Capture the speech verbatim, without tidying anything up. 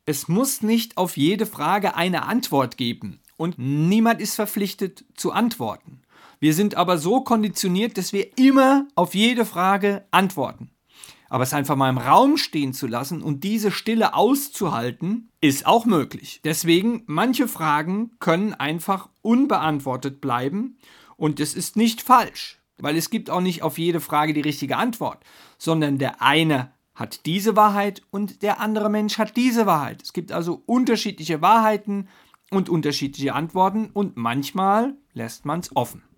Es muss nicht auf jede Frage eine Antwort geben und niemand ist verpflichtet zu antworten. Wir sind aber so konditioniert, dass wir immer auf jede Frage antworten. Aber es einfach mal im Raum stehen zu lassen und diese Stille auszuhalten, ist auch möglich. Deswegen, manche Fragen können einfach unbeantwortet bleiben und es ist nicht falsch, weil es gibt auch nicht auf jede Frage die richtige Antwort, sondern der eine hat diese Wahrheit und der andere Mensch hat diese Wahrheit. Es gibt also unterschiedliche Wahrheiten und unterschiedliche Antworten und manchmal lässt man es offen.